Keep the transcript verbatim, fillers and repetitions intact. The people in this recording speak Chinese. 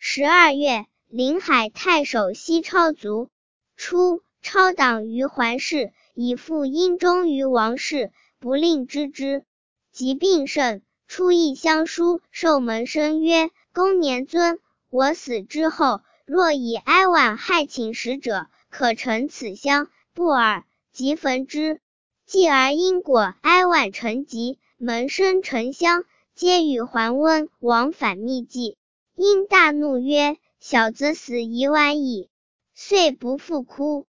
十二月，临海太守西超卒。初，超党于桓氏，以父因忠于王室，不令知之。及病甚，出一乡书授门生曰：公年尊，我死之后，若以哀婉害寝食者，可陈此乡，不尔。即焚之。继而因果哀婉成疾，门生沉香，皆与桓温往返密计。因大怒曰：小子死已晚矣，遂不复哭。